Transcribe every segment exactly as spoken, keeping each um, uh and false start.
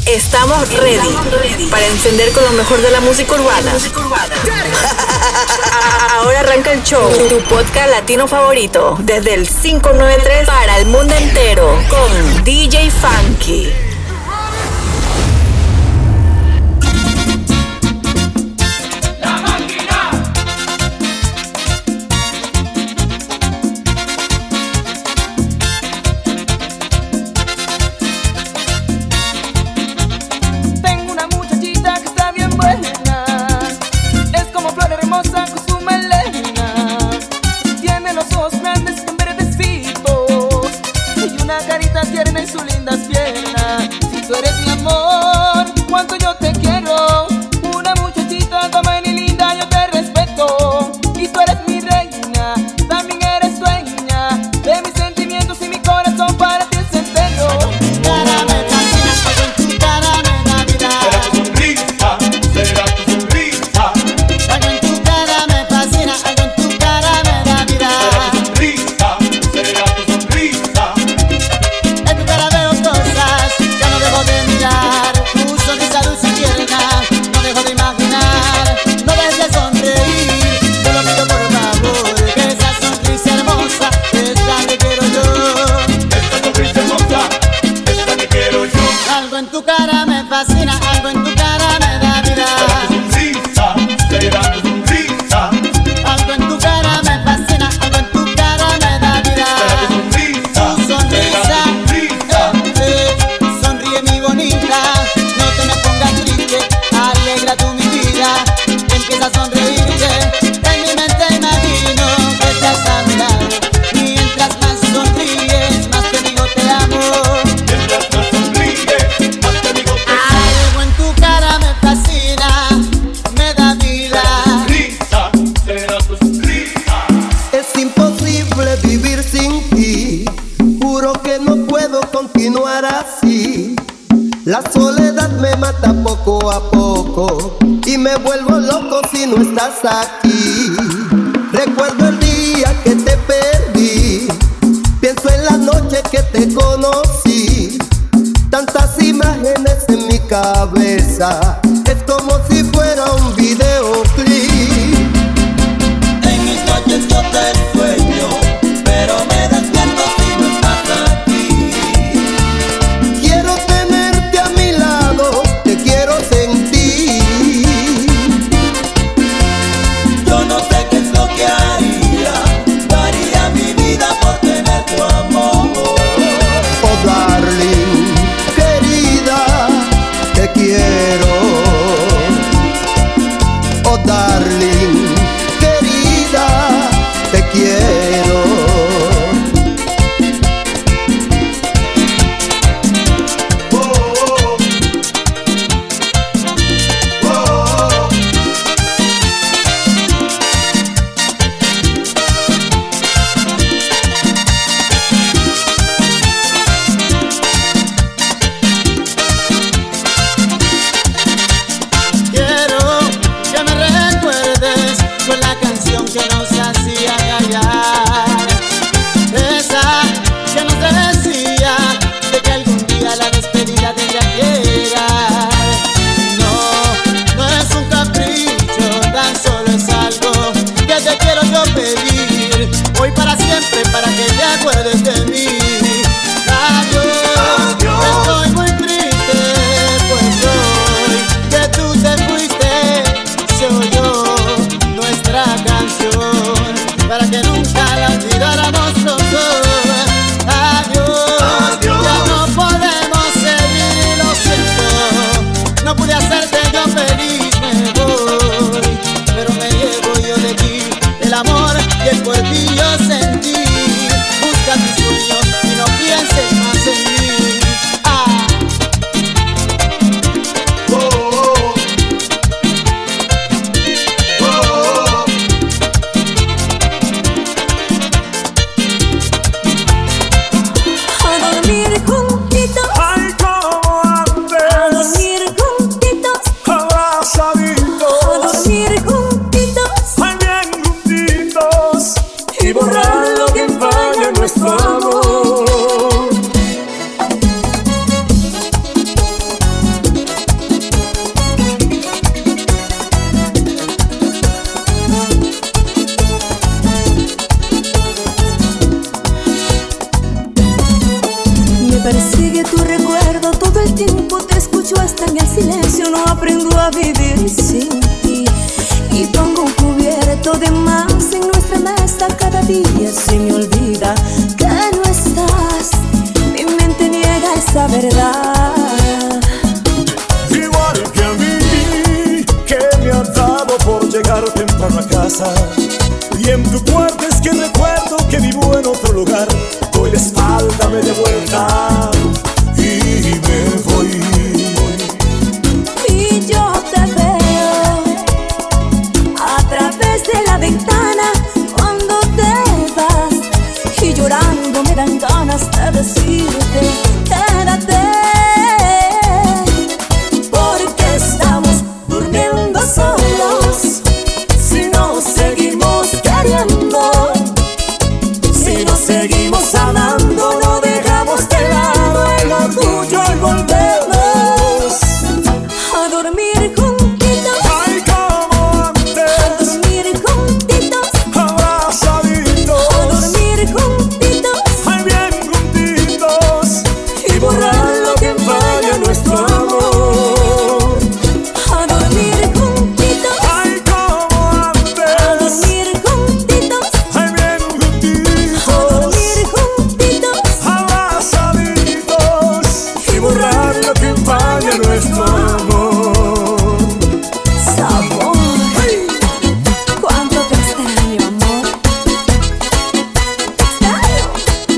Estamos ready para encender con lo mejor de la música urbana. Ahora arranca el show, tu podcast latino favorito, desde el cinco nueve tres para el mundo entero, con D J Funky. La soledad me mata poco a poco y me vuelvo loco si no estás aquí. Recuerdo el día que te perdí, pienso en la noche que te conocí. Tantas imágenes en mi cabeza, es como si fuera un videoclip. En mis noches yo te sueño, pero me despierto si no estás aquí. Quiero tenerte a mi lado, te quiero sentir. Yo no sé qué es lo que haría, daría mi vida por tener tu amor. Oh darling, querida, te quiero. Oh darling, querida, te quiero. tiempo te escucho hasta en el silencio, no aprendo a vivir sin ti. Y pongo un cubierto de más en nuestra mesa, cada día se me olvida que no estás. Mi mente niega esa verdad. Igual que a mí, que me ha dado por llegar temprano a casa. Y en tu cuarto es que recuerdo que vivo en otro lugar. Doy la espalda, me de vuelta y me voy. Y yo te veo a través de la ventana cuando te vas, y llorando me dan ganas de decirte quédate, porque estamos durmiendo solos. Si nos seguimos queriendo, si nos seguimos amando, no dejamos de lado el orgullo y volvemos a dormir juntitos. Ay, como antes, A dormir juntitos, abrazaditos, a dormir juntitos, ay, bien juntitos, y borrar lo que empaña nuestro amor. A dormir juntitos, ay, como a antes, dormir juntitos, ay, bien a juntitos, dormir juntitos, abrazaditos, y borrar lo que empaña nuestro amor. sabor. Cuánto te extraño, amor. Te extraño.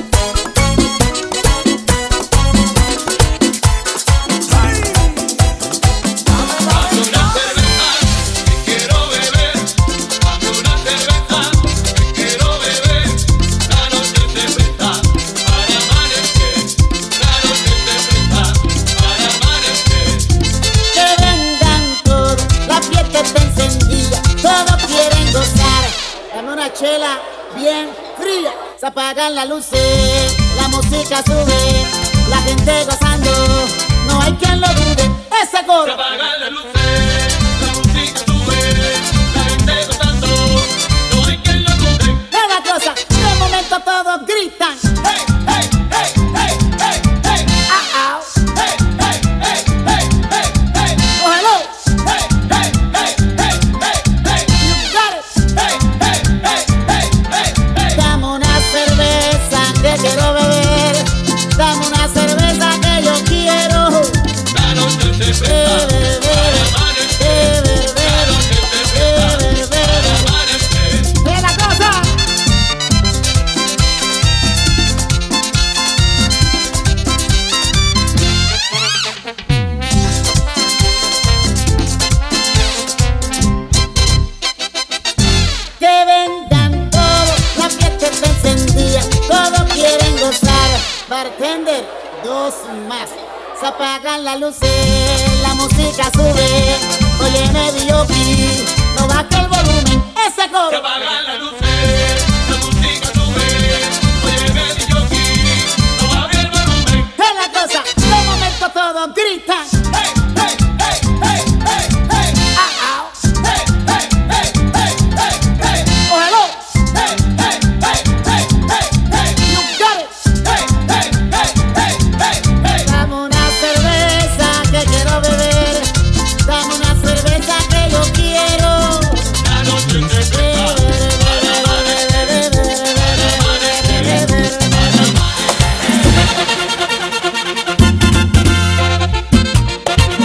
Que vengan todos, la fiesta está encendida, todos quieren gozar. Dame una chela bien fría. Se apagan las luces, la música sube, la gente gozando, no hay quien lo dude. Ese coro. Se apagan las luces, la música sube, la gente gozando, no hay quien lo dude. Es la cosa, de momento todos gritan. Hey, hey, hey, hey, hey, hey, Ah, ah, hey, hey, hey, hey, hey, hey, cógelo. hey, hey, hey, hey, hey, hey, You got it. hey, hey, hey, hey, hey, hey. Dame una cerveza que quiero beber, dame una cerveza que yo quiero. La noche se presta para amanecer, la noche se presta para amanecer. Es la cosa. Que vengan todos, la fiesta está encendida, todos quieren gozar. Bartender, dos más. Se apagan las luces, la música sube. Oye, me dio pi, no baje el volumen. Ese Se coro. apagan las luces, la música sube, oye, me di yo aquí, no baje el volumen. Es la cosa, de momento todos gritan. Hey, hey, hey, hey, hey, hey, Ah, ah, hey, hey, hey, hey, hey, hey, cógelo. hey, hey, hey, hey, hey, hey, You got it. hey, hey, hey, hey, hey, hey. Dame una cerveza que quiero beber, dame una cerveza que yo quiero. La noche se presta para amanecer, para amanecer, para amanecer.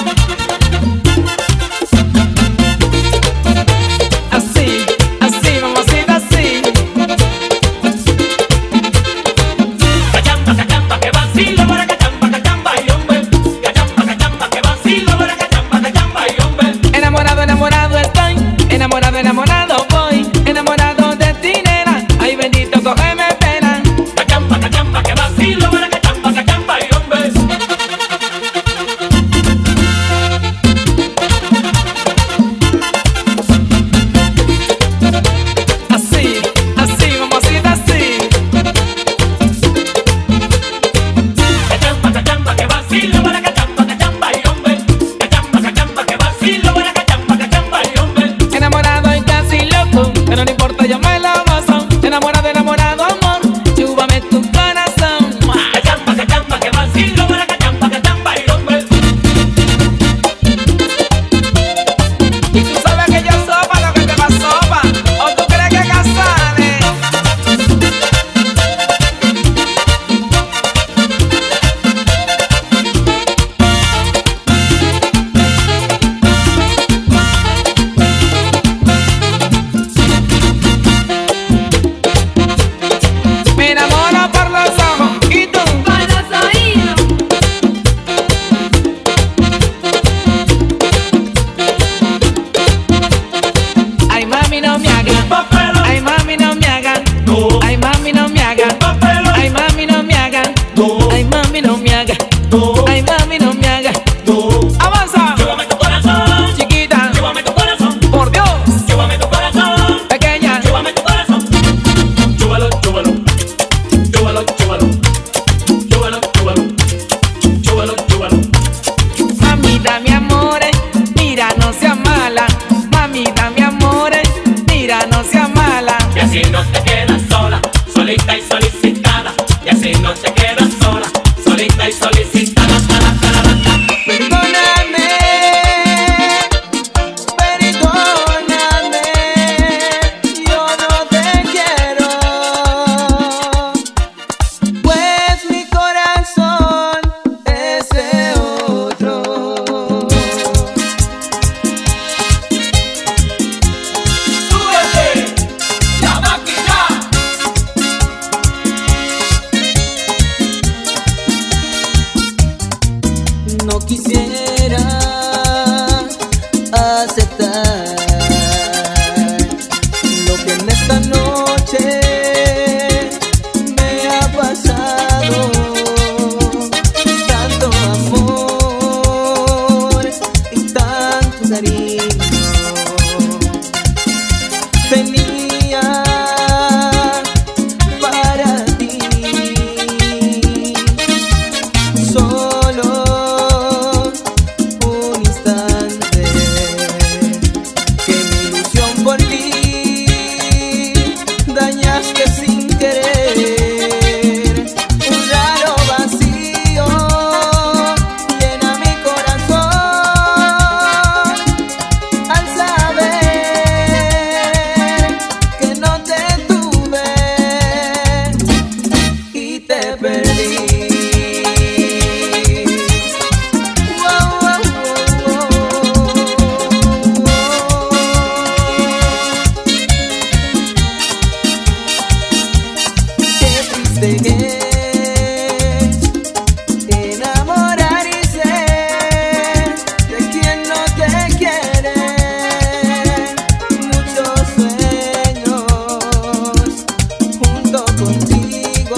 aceptar lo que en esta noche me ha pasado. Tanto amor y tanto cariño tenía para ti. Solo un instante que mi ilusión por ti dañaste sin querer. Un raro vacío llena mi corazón al saber que no te tuve y te perdí. Wow, wow, wow, wow. Qué triste que es enamorar y ser de quien no te quiere. Muchos sueños junto contigo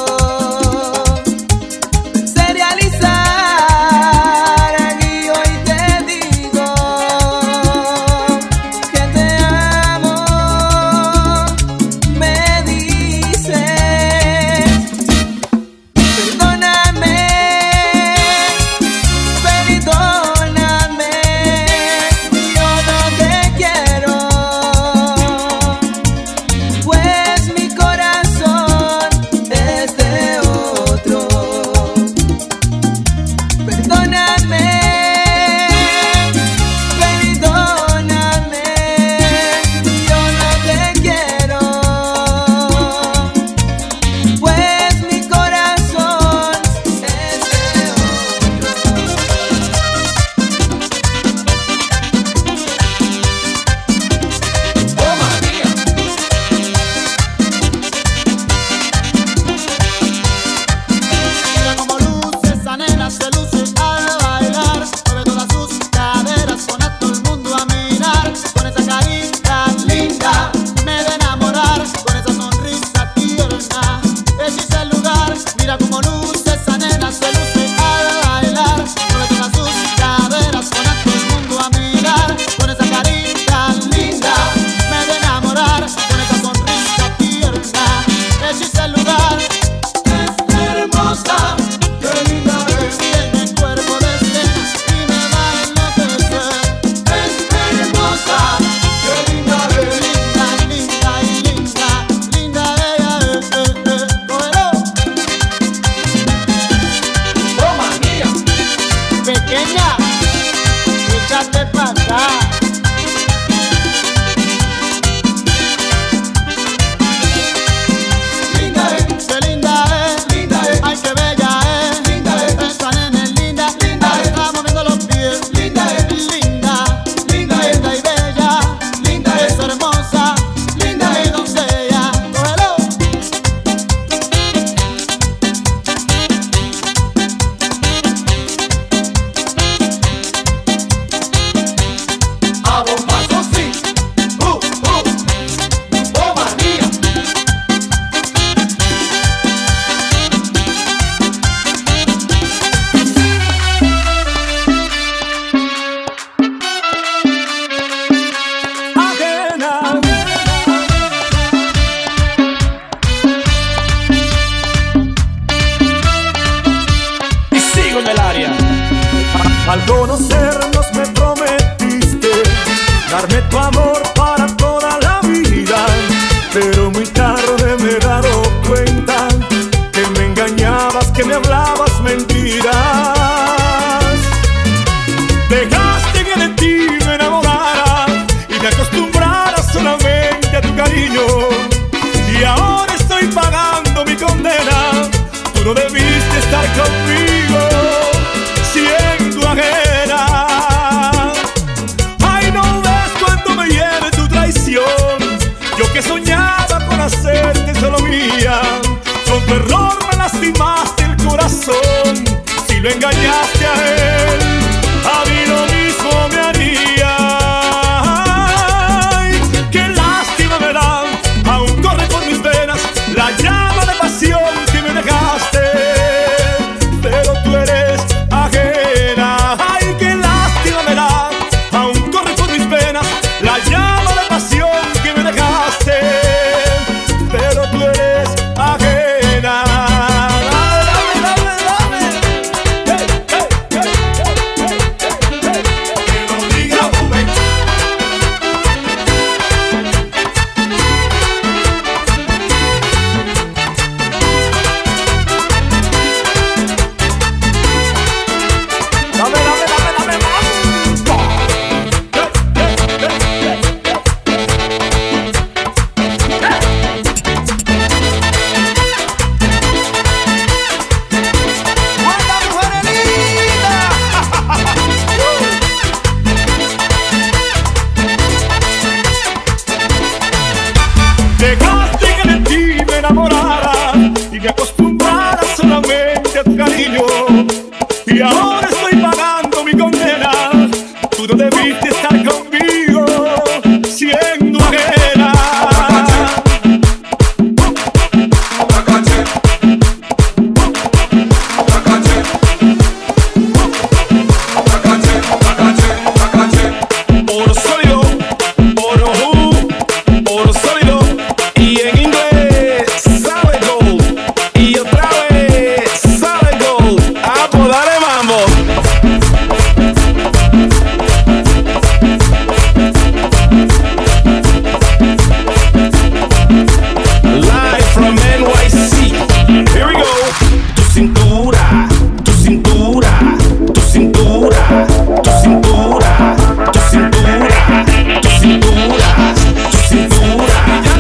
pensé realizar, y hoy te digo que te amo. Me dices perdóname, perdóname, yo no te quiero, pues mi corazón es de otro. Perdóname, perdóname, yo no te quiero, pues mi corazón es de Mira como luce esa nena, se luce al bailar. Mueve todas sus caderas, pone a todo el mundo a mirar. Con esa carita linda me de enamorar. Con esa sonrisa tierna hechiza el lugar. Mira como luce esa nena, se luce al bailar. Mueve todas sus caderas, pone a todo el mundo a mirar. Con esa carita linda me de enamorar. Con esa sonrisa tierna hechiza el lugar. Hermosa, qué linda es. Tiene el cuerpo de escena y me va a enloquecer. Es hermosa, qué linda es. Linda, linda y linda, linda ella es. Eh, eh, cógelo. Toma, mía. Pequeña, échate pa' acá. Linda es, qué linda es, linda es, ay qué bella es, linda es, esa nena es linda, linda es, está moviendo los pies, linda es, linda, linda es, linda y bella, linda es, hermosa, linda es, doncella, cógelo. A bombazo sí, uh, uh, oh María. Ajena. Y sigo en el área. Al conocernos me prometiste darme tu amor para toda la vida, pero muy tarde me he dado cuenta que me engañabas, que me hablabas mentiras. Dejaste que de ti me enamorara y me acostumbrara solamente a tu cariño, y ahora estoy pagando mi condena. Tú no debiste estar conmigo siendo ajena. Ay, no ves cuánto me hiere tu traición. Yo que soñaba con hacerte solo mía, con tu error me lastimaste el corazón. Si lo engañaste a él, Luego debiste estar conmigo, siendo ajena. Oro sólido, oro uh, oro sólido. Y en inglés, solid gold. Y otra vez, solid gold. Ah, pues dale mambo. Live from N Y C. Here we go. Tu cintura, tu cintura, tu cintura, tu cintura, tu cintura, tu cintura, tu cintura.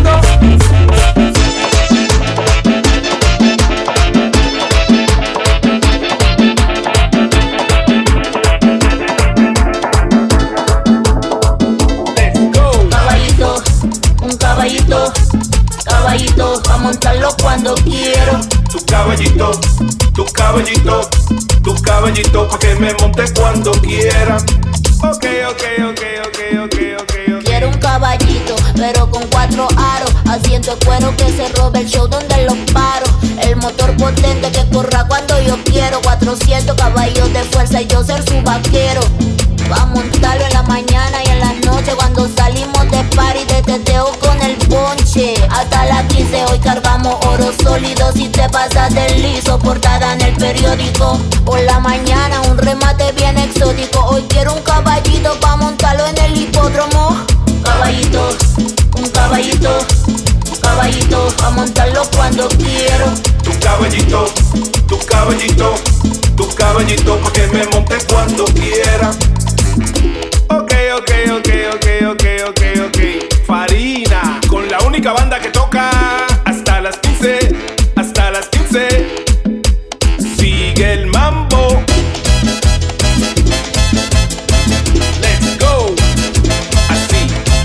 Let's go. Caballito, un caballito, caballito, pa' montarlo cuando quiero. Tu caballito, tu caballito, tu caballito, pa' que me monte cuando quiera. Ok, ok, ok, ok, ok, ok, ok. Quiero un caballito, pero con cuatro aros, asiento de cuero que se robe el show donde los paro. El motor potente que corra cuando yo quiero. Cuatrocientos caballos de fuerza y yo ser su vaquero. Va a montarlo en la mañana y en las noches cuando salimos de party de teteo con el ponche. Hasta las quince hoy cargamos oro sólido. Si te pasas del liso, portada en el periódico. Por la mañana un remate bien exótico. Hoy quiero un caballito pa' montarlo en el hipódromo. Caballito, un caballito, un caballito pa' montarlo cuando quiero. Tu caballito, tu caballito, tu caballito, pa' que me monte cuando quiera. Ok, ok, ok, ok, ok, ok, ok. Farina, con la única banda que toca hasta las quince, hasta las quince. Sigue el mambo. Let's go. Así.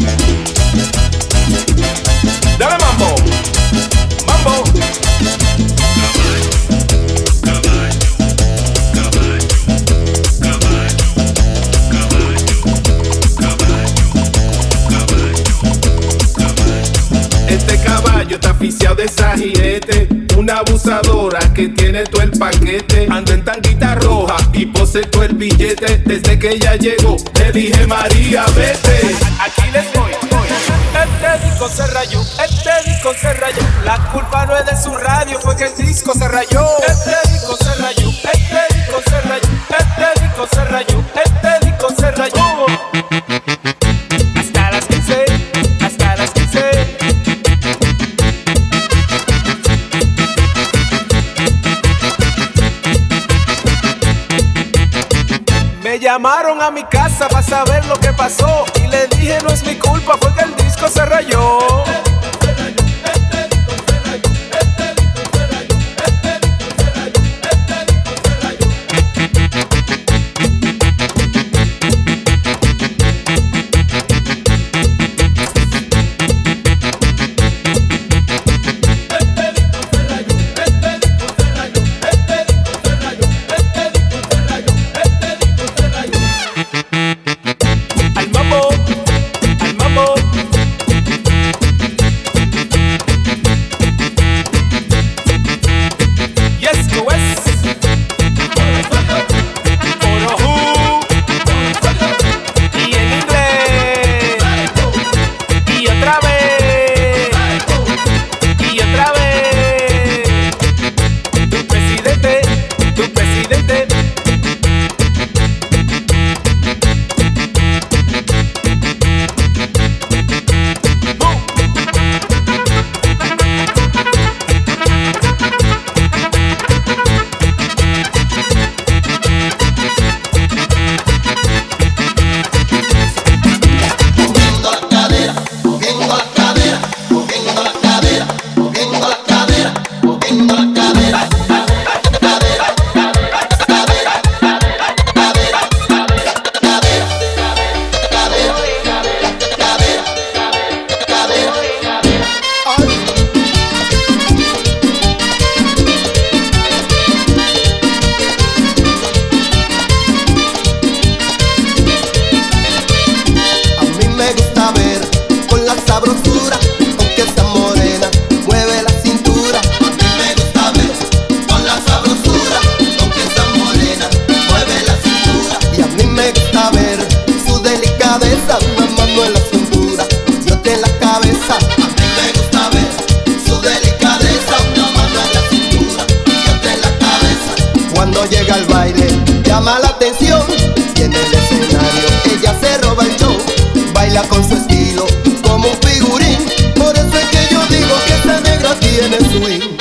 Dale mambo. Mambo. Este caballo está aficiado de sajirete. Una abusadora que tiene todo el paquete. Anda en tanguita roja y posee todo el billete. Desde que ella llegó, le dije María, vete. Aquí les voy, voy. Este disco se rayó, este disco se rayó. La culpa no es de su radio, fue que el disco se rayó. Este disco se rayó, este disco se rayó. Este disco se rayó, este disco se rayó. Hasta las quince, hasta las quince. Me llamaron a mi casa para saber lo que pasó y le dije no es mi culpa, fue que el disco se rayó. Al mambo, al mambo. delicadeza, una mano en la cintura y otra en la cabeza. A mí me gusta ver su delicadeza, una mano en la cintura y otra en la cabeza. Cuando llega al baile, llama la atención y en el escenario ella se roba el show. Baila con su estilo como un figurín, por eso es que yo digo que esta negra tiene swing.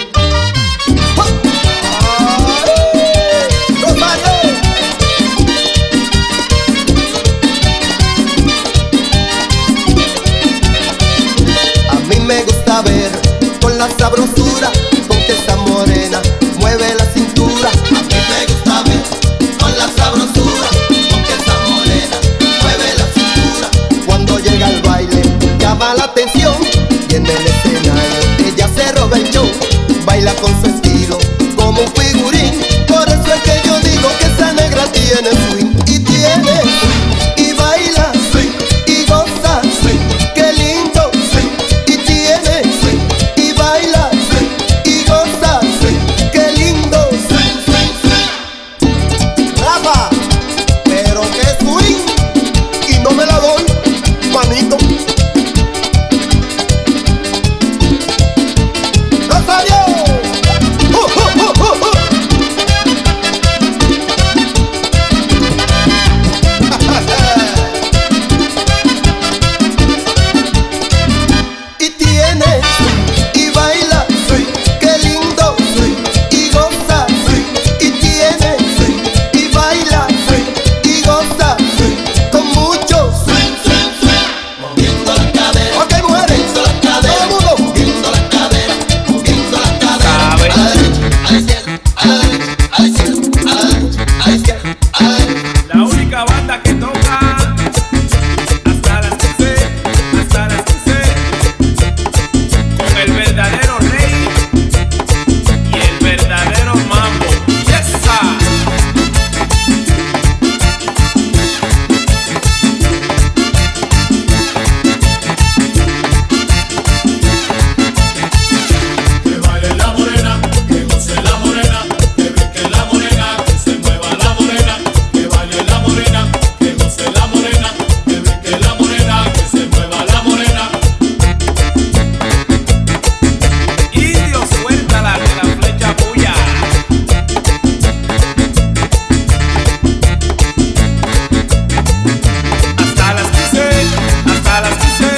A ver con la sabrosura con que esta morena mueve la cintura. A mí me gusta ver con la sabrosura con que esta morena mueve la cintura. Cuando llega al baile llama la atención y en el escenario ella se roba el show. Baila con su estilo como un figurín, por eso es que yo digo que esa negra tiene swing. Y tiene swing, y baila swing, y goza swing, qué lindo swing. Y tiene swing, y baila swing, y goza swing, qué lindo swing, swing, swing. Rafa, pero qué swing, y no me la doy, manito. ¡Rosario! ¡Uh, uh, uh, uh, uh! Y tiene swing, y baila swing, qué lindo swing, y goza swing. Y tiene swing, y baila swing, y goza swing, con mucho swing, swing, swing. Moviendo la cadera, Ok, mujeres, moviendo la cadera, todo el mundo. moviendo la cadera, moviendo la cadera. A la derecha, a la izquierda, a la derecha, a la derecha, a la izquierda, a la derecha. La única banda que toca hasta las quince, hasta las quince, con el verdadero rey y el verdadero mambo. Yes, sir. Que baile la morena, que goce la morena, que brinque la morena, que se mueva la morena. Que baile la morena, que goce la morena, que brinque la morena, que se mueva la morena. Indio, suéltala que la flecha bulla. Hasta las quince, hasta las quince.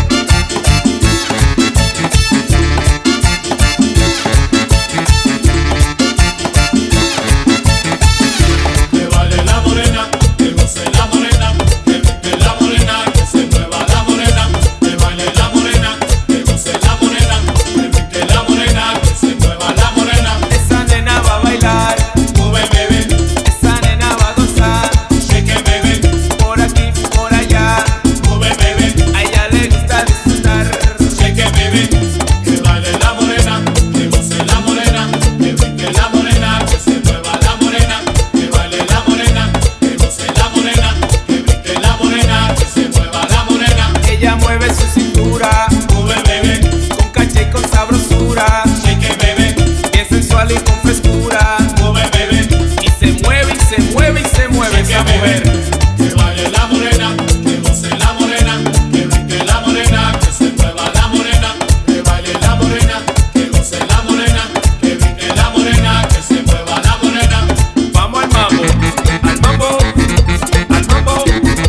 Que baile la morena, que goce la morena, que brinque la morena, que se mueva la morena. Que baile la morena, que goce la morena, que brinque la morena, que se mueva la morena. Esa nena va a bailar, Mueve, bebé, esa nena va a gozar, shake it, bebé, por aquí, por allá, mueve, bebé, a ella le gusta disfrutar. shake it, bebé. Que baile la morena, que goce la morena, que brinque la morena, que se mueva la morena. Que baile la morena, que goce la morena, que brinque la morena, que se mueva la morena. Ella mueve su cintura, Mueve, bebé, con caché y con sabrosura, shake it, bebé, bien sensual y con frescura. mueve, bebé, Y se mueve y se mueve y se mueve shake esa it, bebé. mujer. Que baile la morena, que goce la morena, que brinque la morena, que se mueva la morena. Que baile la morena, que goce la morena, que brinque la morena, que se mueva la morena. Vamos al mambo, al mambo, al mambo.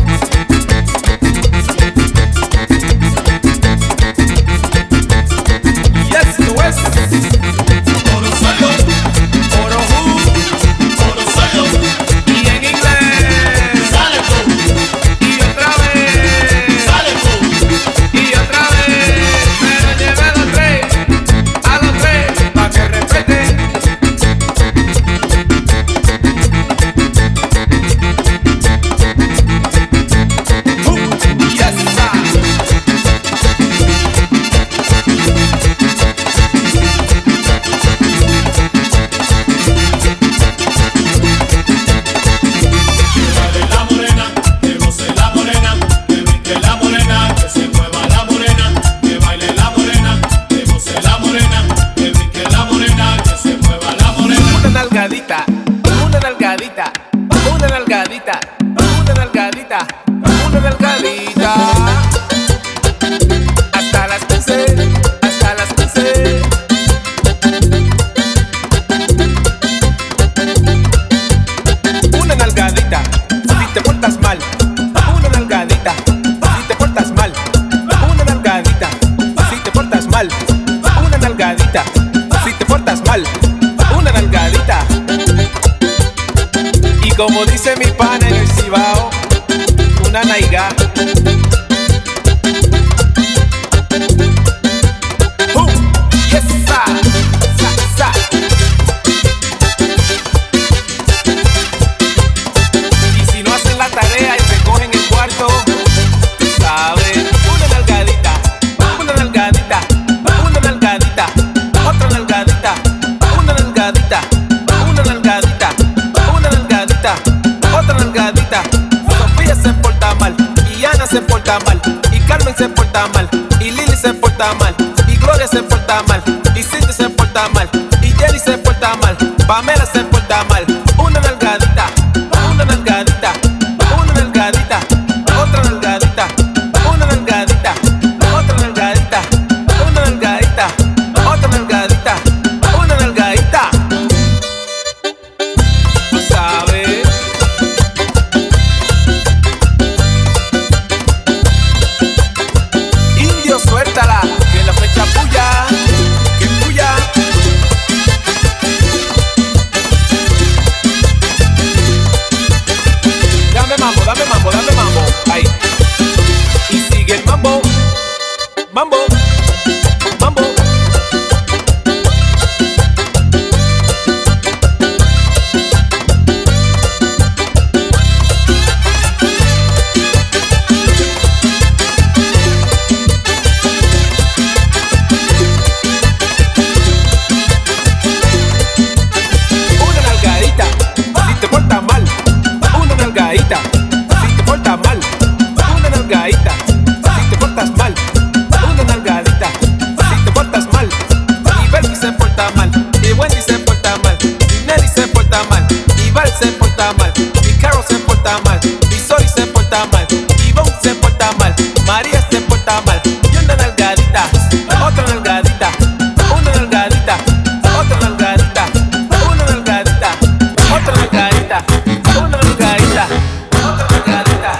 Yes, no es. Oro solo, Oro who, oro solo, y en inglés. sale tú, Y otra vez, sale tú. y otra vez. Pero lleve a los tres, a los tres, pa' que respeten. Yes, sir. Que baile la morena, que goce la morena, que brinque la morena, que se mueva la morena. Que baile la morena, que goce la morena, que brinque la morena, que se mueva la morena. Una nalgadita, una nalgadita, una nalgadita, una nalgadita, una nalgadita. portas mal, una nalgadita. Si te portas mal, una nalgadita. Si te portas mal, una nalgadita. Si te portas mal, una nalgadita. Y como dice mi pana en el Cibao, una naiga. Uh, yes, sa, sa, sa. Y si no hacen la tarea y recogen el cuarto, ¿sabes? Una nalgadita, una nalgadita, una nalgadita, otra nalgadita, una nalgadita, una nalgadita, una nalgadita, otra nalgadita. Sofía se porta mal, y Ana se porta mal, y Carmen se porta mal, y Lili se porta mal, y Gloria se porta mal, y Cindy se porta mal, y Jenny se porta mal, Pamela se porta mal. Una nalgadita, una nalgadita, una nalgadita, otra nalgadita, una nalgadita, otra nalgadita, una nalgadita, otra nalgadita, una nalgadita. ¿Tú sabes? Indio, suéltala, que la fecha puya, que puya. Dame mambo, dame mambo, dame mambo. Ahí. Y sigue el mambo, mambo, mambo. Una nalgadita, si te portas mal. Una nalgadita, si te portas mal. Una nalgadita, si te portas mal. Una nalgadita, si te portas mal. Y Belki se porta mal, y Wendy se porta mal, y Nelly se porta mal, y Val se porta mal, y Carol se porta mal, y Sori se porta mal, y Bon se porta mal, María se porta mal. Y una nalgadita, otra nalgadita, una nalgadita, otra nalgadita, una nalgadita, otra nalgadita, una nalgadita, otra nalgadita.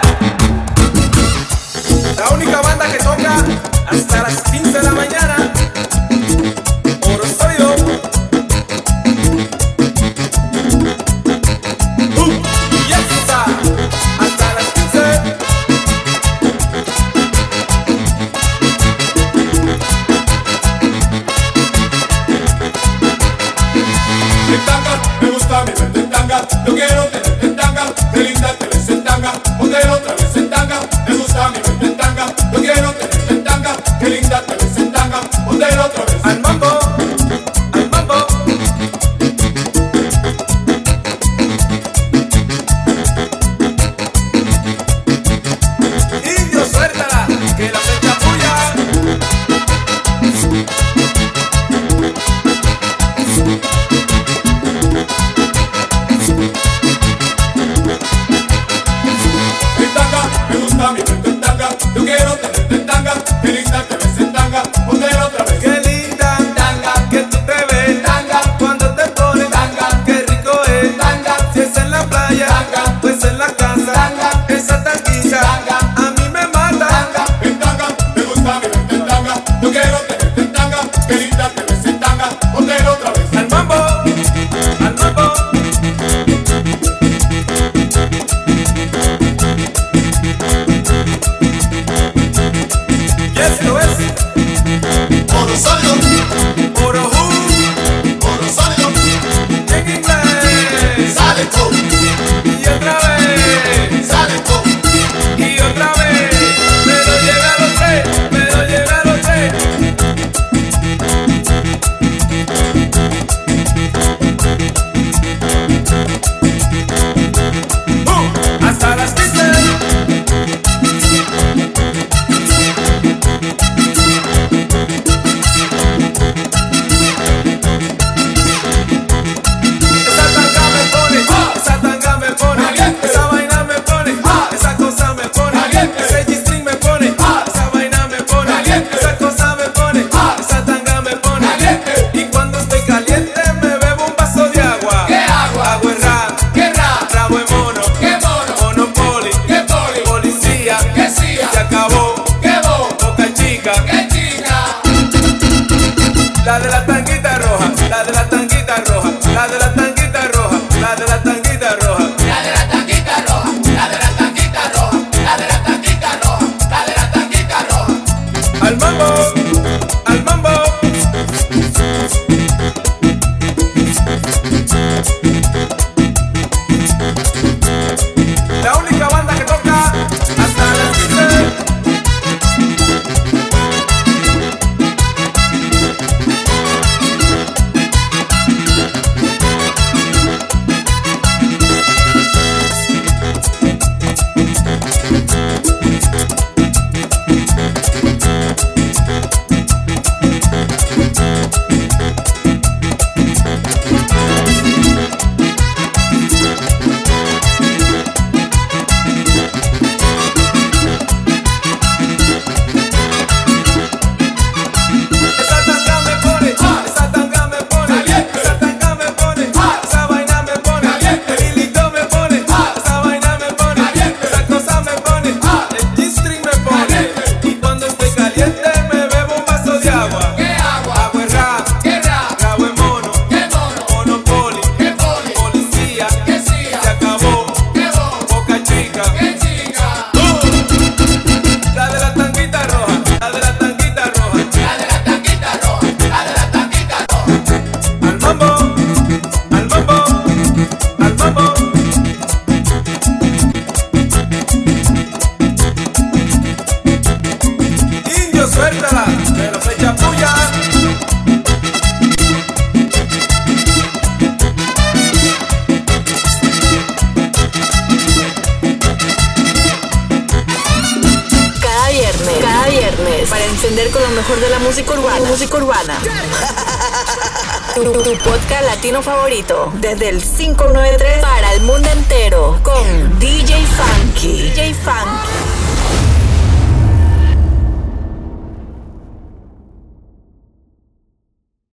La única banda que toca hasta las quince de la mañana. Oro sólido. Uh, yes, sir. Hasta las quince. En tanga, me gusta mi verte en tanga. Yo quiero tenerte en tanga. Qué linda te ves en tanga. Póntelo otra vez en tanga. Me gusta mi verte en tanga. Yo quiero tenerte en tanga. Qué linda te ves en tanga. Póntelo otra vez. Al mambo, al mambo. Indio, suéltala, que la fecha puya. En tanga, me gusta mi verte en tanga. Yo quiero tenerte en tanga. Qué linda te ves en tanga. Póntelo otra vez. Qué linda tanga que tú te ves tanga cuando te pones tanga. Qué rico es tanga. Si es en la playa tanga, pues en la casa tanga. Esa tanguita tanga a mí me mata tanga. En tanga, me gusta mi verte en tanga. Yo quiero tenerte en tanga. Qué linda te ves en tanga. Póntelo otra vez. Al mambo, al mambo. suéltala, pero fecha tuya. Cada viernes, cada viernes, para encender con lo mejor de la música urbana. Música urbana. Tu, tu podcast latino favorito, desde el cinco nueve tres para el mundo entero, con D J Funky. D J Funky.